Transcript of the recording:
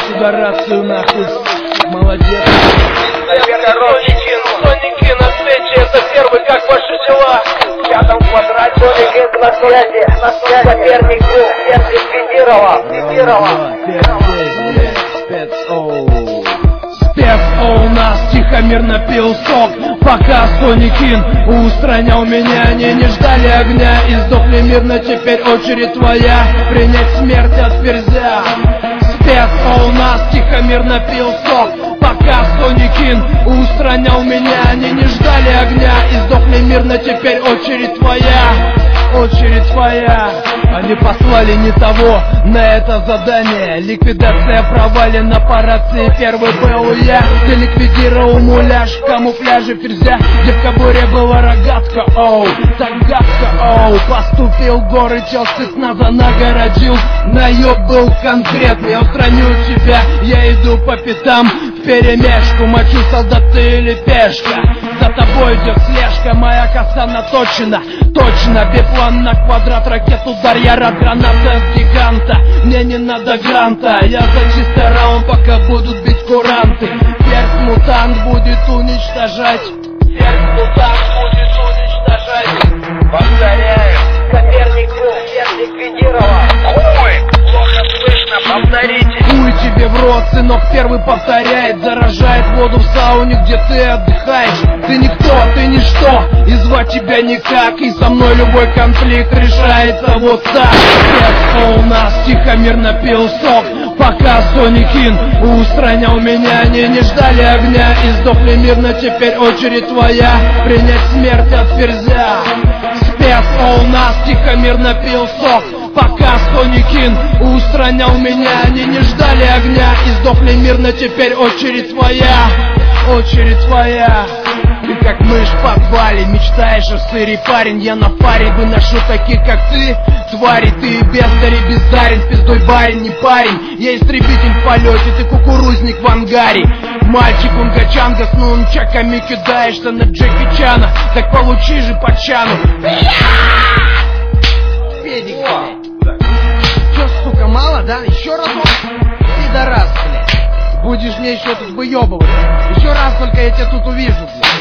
сюда рацию нахуй. Молодец. Соники на встрече, это первый, как ваши дела? В пятом квадрате Соник на связи, соперник был Спец у нас тихо-мирно пил сок, пока Соникин устранял меня. Они не ждали огня и сдохли мирно. Теперь очередь твоя принять смерть от ферзя. Спец у нас тихо-мирно пил сок, пока Соникин устранял меня. Они не ждали огня и сдохли мирно. Теперь очередь твоя. Очередь твоя. Они послали не того на это задание. Ликвидация провалена по рации. Первый был я. Ты ликвидировал муляж в камуфляже ферзя. Где в кобуре была рогатка, оу, загадка, оу. Поступил в горы, чел спецназа нагородил. Наеб был конкретный, я устраню тебя. Я иду по пятам вперемешку. Мочу, солдат ты или пешка. За тобой идет слежка, моя коса наточена. Точно, биплан на квадрат, ракет удар. Я рад, граната с гиганта. Мне не надо гранта. Я за чистый раунд, пока будут бить куранты. Ферзь-мутант будет уничтожать. Ферзь-мутант будет уничтожать. Повторяю, соперник был ликвидирован. Ой, плохо слышно, повторите. Хуй тебе в рот, сынок первый повторяет. Заражает воду в сауне, где ты отдыхаешь. Ты никто, ты ничто, и звать тебя никак. И со мной любой конфликт решается вот так. Спец у нас тихо-мирно пил сок, пока Соникин устранял меня. Они не ждали огня и сдохли мирно. Теперь очередь твоя принять смерть от ферзя. Спец у нас тихо-мирно пил сок, пока Соникин устранял меня. Они не ждали огня и сдохли мирно. Теперь очередь твоя. Очередь твоя. Ты как мышь в подвале, мечтаешь о сыре, парень. Я на фаре выношу таких, как ты, твари. Ты бездарь и бездарен, пиздой барин, не парень. Я истребитель в полете, ты кукурузник в ангаре. Мальчик унгачанга с нунчаками кидаешься на Джеки Чана. Так получи же по чану. Педик, блядь. Чё, сука, мало, да? Еще разок? Пидорас, блядь. Будешь мне еще тут выебываться. Еще раз только я тебя тут увижу, блядь.